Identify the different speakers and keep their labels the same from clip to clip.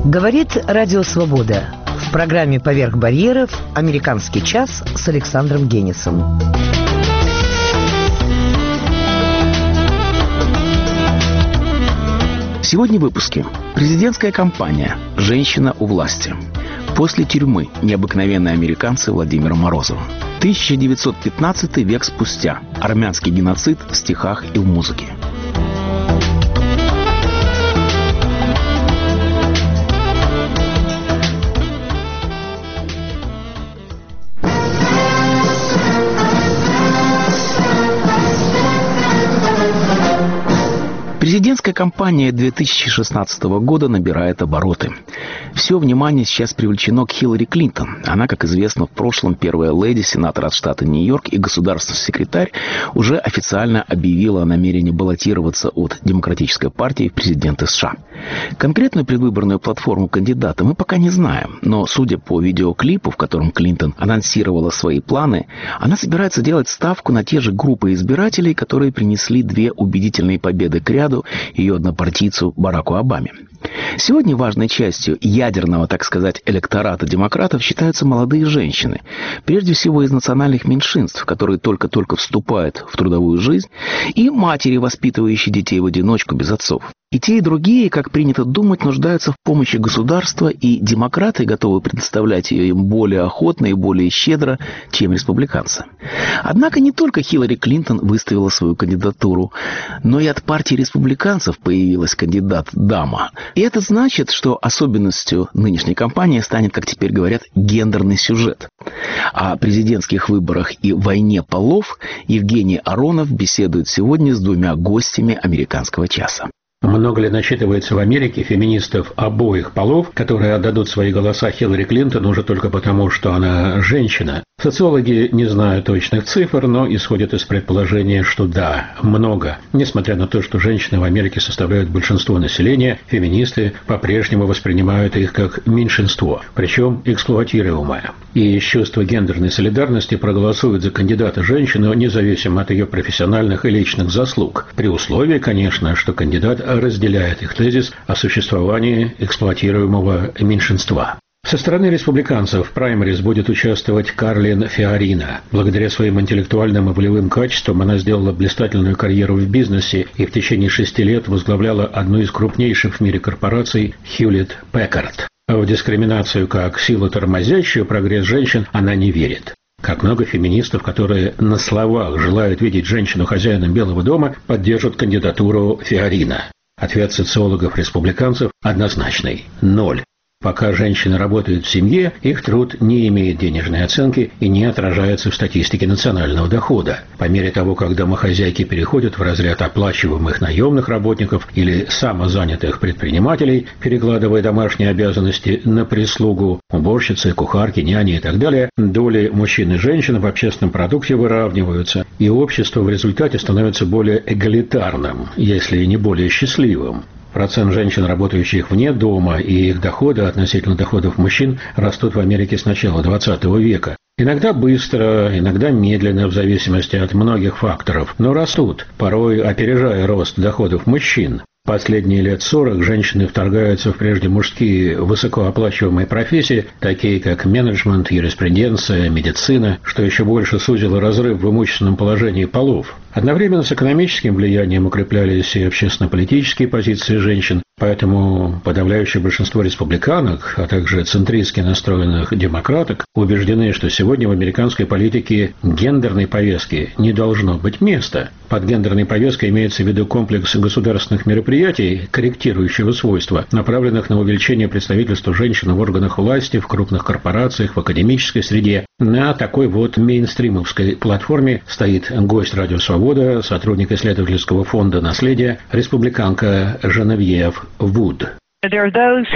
Speaker 1: Говорит Радио Свобода. В программе «Поверх барьеров» «Американский час» с Александром Генисом.
Speaker 2: Сегодня в выпуске. Президентская кампания. Женщина у власти. После тюрьмы необыкновенные американцы Владимира Морозова. 1915 век спустя. Армянский геноцид в стихах и в музыке. Президентская кампания 2016 года набирает обороты. Все внимание сейчас привлечено к Хиллари Клинтон. Она, как известно, в прошлом первая леди, сенатор от штата Нью-Йорк и государственный секретарь, уже официально объявила о намерении баллотироваться от Демократической партии в президенты США. Конкретную предвыборную платформу кандидата мы пока не знаем, но, судя по видеоклипу, в котором Клинтон анонсировала свои планы, она собирается делать ставку на те же группы избирателей, которые принесли две убедительные победы к ряду ее однопартийцу Бараку Обаме. Сегодня важной частью ядерного, так сказать, электората демократов считаются молодые женщины, прежде всего из национальных меньшинств, которые только-только вступают в трудовую жизнь, и матери, воспитывающие детей в одиночку без отцов. И те, и другие, как принято думать, нуждаются в помощи государства, и демократы готовы предоставлять ее им более охотно и более щедро, чем республиканцы. Однако не только Хиллари Клинтон выставила свою кандидатуру, но и от партии республиканцев появилась кандидат-дама. И это значит, что особенностью нынешней кампании станет, как теперь говорят, гендерный сюжет. О президентских выборах и войне полов Евгений Аронов беседует сегодня с двумя гостями «Американского часа».
Speaker 3: Много ли насчитывается в Америке феминистов обоих полов, которые отдадут свои голоса Хиллари Клинтон уже только потому, что она женщина? Социологи не знают точных цифр, но исходят из предположения, что да, много. Несмотря на то, что женщины в Америке составляют большинство населения, феминисты по-прежнему воспринимают их как меньшинство, причем эксплуатируемое. И из чувства гендерной солидарности проголосуют за кандидата женщину, независимо от ее профессиональных и личных заслуг. При условии, конечно, что кандидат разделяет их тезис о существовании эксплуатируемого меньшинства. Со стороны республиканцев в праймерис будет участвовать Карлин Фиорина. Благодаря своим интеллектуальным и волевым качествам она сделала блистательную карьеру в бизнесе и в течение 6 лет возглавляла одну из крупнейших в мире корпораций Hewlett-Packard. В дискриминацию как силу, тормозящую прогресс женщин, она не верит. Как много феминистов, которые на словах желают видеть женщину хозяином Белого дома, поддержат кандидатуру Фиорина. Ответ социологов-республиканцев однозначный – 0. Пока женщины работают в семье, их труд не имеет денежной оценки и не отражается в статистике национального дохода. По мере того, как домохозяйки переходят в разряд оплачиваемых наемных работников или самозанятых предпринимателей, перекладывая домашние обязанности на прислугу, уборщицы, кухарки, няни и так далее, доли мужчин и женщин в общественном продукте выравниваются, и общество в результате становится более эгалитарным, если не более счастливым. Процент женщин, работающих вне дома, и их доходы относительно доходов мужчин растут в Америке с начала 20 века. Иногда быстро, иногда медленно, в зависимости от многих факторов, но растут, порой опережая рост доходов мужчин. Последние лет 40 женщины вторгаются в прежде мужские высокооплачиваемые профессии, такие как менеджмент, юриспруденция, медицина, что еще больше сузило разрыв в имущественном положении полов. Одновременно с экономическим влиянием укреплялись и общественно-политические позиции женщин, поэтому подавляющее большинство республиканок, а также центристски настроенных демократок убеждены, что сегодня в американской политике гендерной повестки не должно быть места. Под гендерной повесткой имеется в виду комплекс государственных мероприятий корректирующего свойства, направленных на увеличение представительства женщин в органах власти, в крупных корпорациях, в академической среде. На такой вот мейнстримовской платформе стоит гость «Радио Свобода», сотрудник исследовательского фонда «Наследие», республиканка Женевьев Вуд.
Speaker 4: Я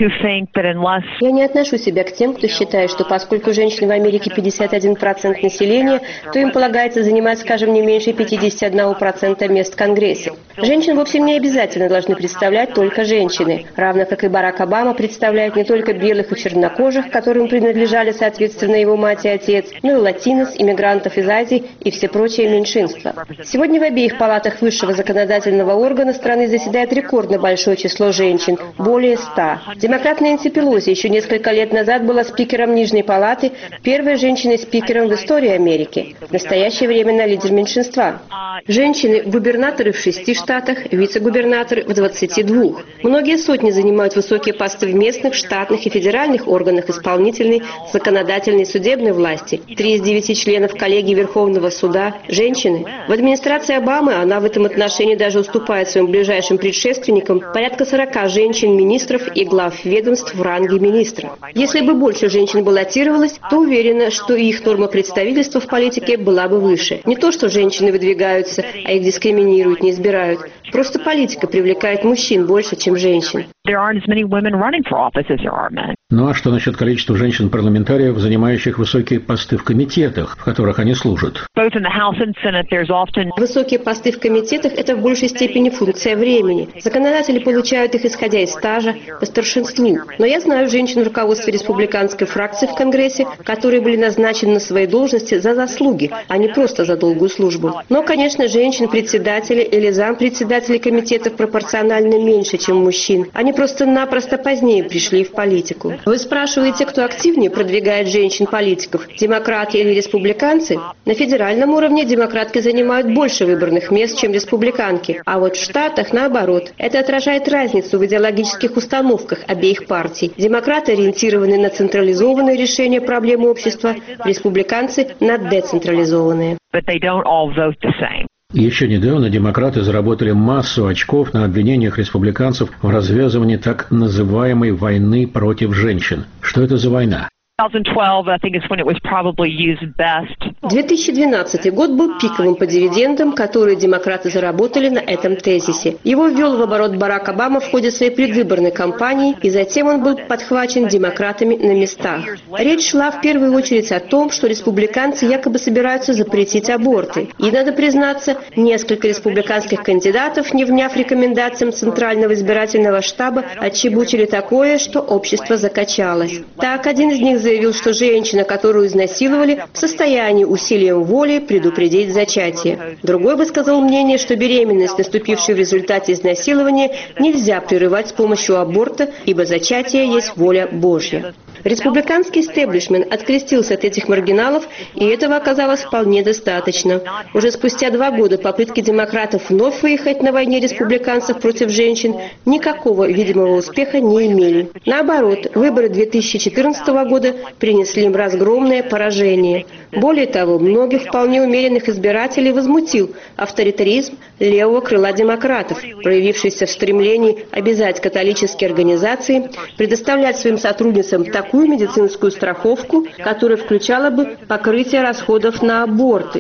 Speaker 4: не отношу себя к тем, кто считает, что поскольку женщины в Америке 51% населения, то им полагается занимать, скажем, не меньше 51% мест в Конгрессе. Женщин вовсе не обязательно должны представлять только женщины, равно как и Барак Обама представляет не только белых и чернокожих, которым принадлежали соответственно его мать и отец, но и латинос, иммигрантов из Азии и все прочие меньшинства. Сегодня в обеих палатах высшего законодательного органа страны заседает рекордно большое число женщин, более более 100. Демократ Нэнси Пелоси еще несколько лет назад была спикером Нижней палаты, первой женщиной-спикером в истории Америки. В настоящее время она лидер меньшинства. Женщины-губернаторы в 6 штатах, вице-губернаторы в 22. Многие сотни занимают высокие посты в местных, штатных и федеральных органах исполнительной, законодательной и судебной власти. 3 из 9 членов коллегии Верховного суда – женщины. В администрации Обамы она в этом отношении даже уступает своим ближайшим предшественникам порядка 40 женщин-министров и глав ведомств в ранге министра. Если бы больше женщин баллотировалось, то уверена, что и их норма представительства в политике была бы выше. Не то, что женщины выдвигаются, а их дискриминируют, не избирают. Просто политика привлекает мужчин больше, чем женщин.
Speaker 3: Ну а что насчет количества женщин-парламентариев, занимающих высокие посты в комитетах, в которых они служат?
Speaker 4: Высокие посты в комитетах – это в большей степени функция времени. Законодатели получают их, исходя из стажа, по старшинству. Но я знаю женщин в руководстве республиканской фракции в Конгрессе, которые были назначены на свои должности за заслуги, а не просто за долгую службу. Но, конечно, женщин-председателей или зампредседателей комитетов пропорционально меньше, чем мужчин. Они просто-напросто позднее пришли в политику. Вы спрашиваете, кто активнее продвигает женщин-политиков, демократы или республиканцы? На федеральном уровне демократки занимают больше выборных мест, чем республиканки, а вот в штатах наоборот. Это отражает разницу в идеологических установках обеих партий. Демократы ориентированы на централизованные решения проблем общества, республиканцы – на децентрализованные.
Speaker 3: Еще недавно демократы заработали массу очков на обвинениях республиканцев в развязывании так называемой войны против женщин. Что это за война?
Speaker 4: 2012 год был пиковым по дивидендам, которые демократы заработали на этом тезисе. Его ввел в оборот Барак Обама в ходе своей предвыборной кампании, и затем он был подхвачен демократами на местах. Речь шла в первую очередь о том, что республиканцы якобы собираются запретить аборты. И, надо признаться, несколько республиканских кандидатов, не вняв рекомендациям Центрального избирательного штаба, отчебучили такое, что общество закачалось. Так, один из них заявил, что женщина, которую изнасиловали, в состоянии усилием воли предупредить зачатие. Другой высказал мнение, что беременность, наступившую в результате изнасилования, нельзя прерывать с помощью аборта, ибо зачатие есть воля Божья. Республиканский истеблишмент открестился от этих маргиналов, и этого оказалось вполне достаточно. Уже спустя 2 года попытки демократов вновь выехать на войне республиканцев против женщин никакого видимого успеха не имели. Наоборот, выборы 2014 года принесли им разгромное поражение. Более того, многих вполне умеренных избирателей возмутил авторитаризм левого крыла демократов, проявившийся в стремлении обязать католические организации предоставлять своим сотрудницам такую медицинскую страховку, которая включала бы покрытие расходов на аборты.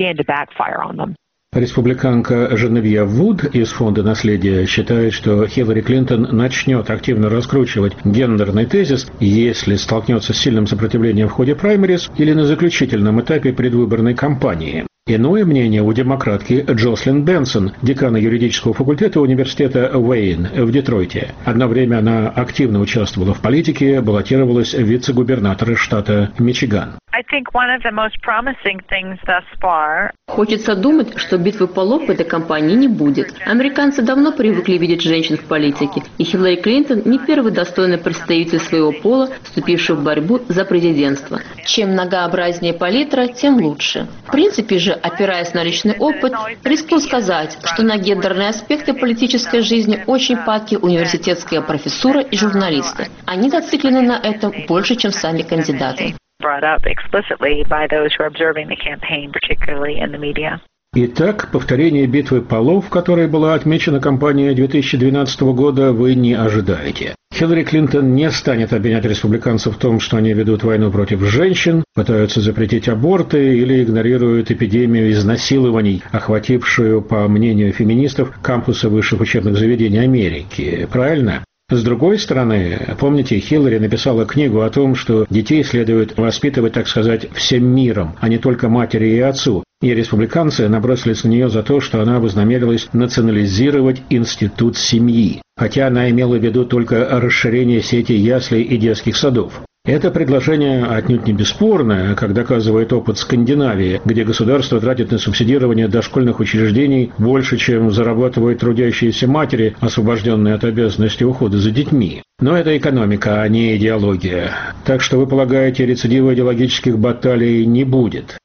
Speaker 3: Республиканка Женевьев Вуд из Фонда наследия считает, что Хиллари Клинтон начнет активно раскручивать гендерный тезис, если столкнется с сильным сопротивлением в ходе праймериз или на заключительном этапе предвыборной кампании. Иное мнение у демократки Джослин Бенсон, декана юридического факультета университета Уэйн в Детройте. Одно время она активно участвовала в политике, баллотировалась в вице-губернатора штата Мичиган.
Speaker 5: Хочется думать, что битвы полов в этой кампании не будет. Американцы давно привыкли видеть женщин в политике, и Хиллари Клинтон не первый достойный представитель своего пола, вступивший в борьбу за президентство. Чем многообразнее палитра, тем лучше. В принципе же, опираясь на личный опыт, рискну сказать, что на гендерные аспекты политической жизни очень падки университетская профессура и журналисты. Они зациклены на этом больше, чем сами кандидаты.
Speaker 3: Итак, повторение битвы полов, которой была отмечена кампания 2012 года, вы не ожидаете. Хиллари Клинтон не станет обвинять республиканцев в том, что они ведут войну против женщин, пытаются запретить аборты или игнорируют эпидемию изнасилований, охватившую, по мнению феминистов, кампусы высших учебных заведений Америки. Правильно? С другой стороны, помните, Хиллари написала книгу о том, что детей следует воспитывать, так сказать, всем миром, а не только матери и отцу. И республиканцы набросились на нее за то, что она вознамерилась национализировать институт семьи, хотя она имела в виду только расширение сети яслей и детских садов. Это предложение отнюдь не бесспорное, как доказывает опыт Скандинавии, где государство тратит на субсидирование дошкольных учреждений больше, чем зарабатывают трудящиеся матери, освобожденные от обязанности ухода за детьми. Но это экономика, а не идеология. Так что вы полагаете, рецидива идеологических баталий не будет?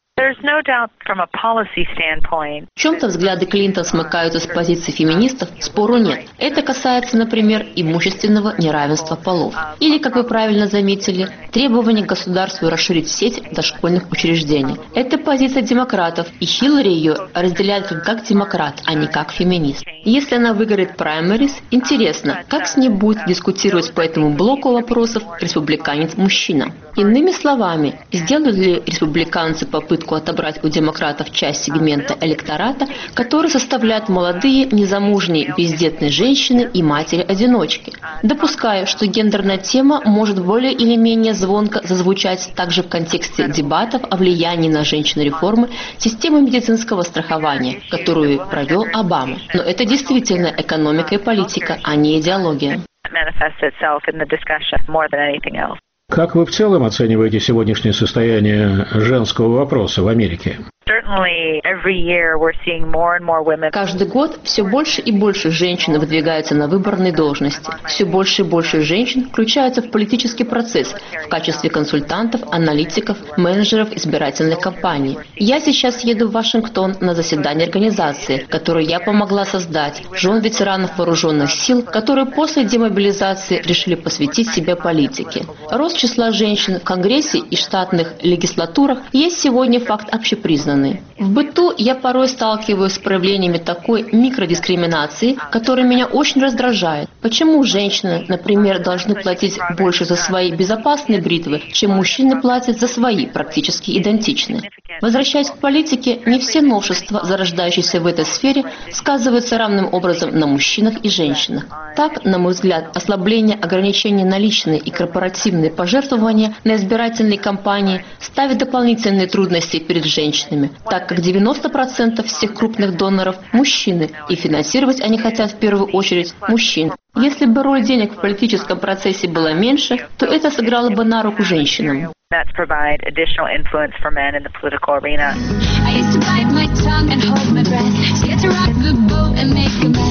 Speaker 5: В чем-то взгляды Клинтон смыкаются с позиции феминистов, спору нет. Это касается, например, имущественного неравенства полов. Или, как вы правильно заметили, требования к государству расширить сеть дошкольных учреждений. Это позиция демократов, и Хиллари ее разделяет как демократ, а не как феминист. Если она выиграет праймерис, интересно, как с ней будет дискутировать по этому блоку вопросов республиканец-мужчина. Иными словами, сделают ли республиканцы попытку отобрать у демократов часть сегмента электората, который составляют молодые, незамужние, бездетные женщины и матери-одиночки. Допускаю, что гендерная тема может более или менее звонко зазвучать также в контексте дебатов о влиянии на женщин реформы системы медицинского страхования, которую провел Обама. Но это действительно экономика и политика, а не идеология.
Speaker 3: Как вы в целом оцениваете сегодняшнее состояние женского вопроса в Америке?
Speaker 5: Каждый год все больше и больше женщин выдвигаются на выборные должности. Все больше и больше женщин включаются в политический процесс в качестве консультантов, аналитиков, менеджеров избирательной кампании. Я сейчас еду в Вашингтон на заседание организации, которую я помогла создать, жен ветеранов вооруженных сил, которые после демобилизации решили посвятить себя политике. Рост числа женщин в Конгрессе и штатных легислатурах есть сегодня факт общепризнанный. В быту я порой сталкиваюсь с проявлениями такой микродискриминации, которая меня очень раздражает. Почему женщины, например, должны платить больше за свои безопасные бритвы, чем мужчины платят за свои, практически идентичные? Возвращаясь к политике, не все новшества, зарождающиеся в этой сфере, сказываются равным образом на мужчинах и женщинах. Так, на мой взгляд, ослабление ограничений на личные и корпоративные пожертвования на избирательные кампании ставит дополнительные трудности перед женщинами, так как 90% всех крупных доноров – мужчины, и финансировать они хотят в первую очередь мужчин. Если бы роль денег в политическом процессе была меньше, то это сыграло бы на руку женщинам. I used to bite my tongue and hold my breath, scared to rock the boat and make a mess.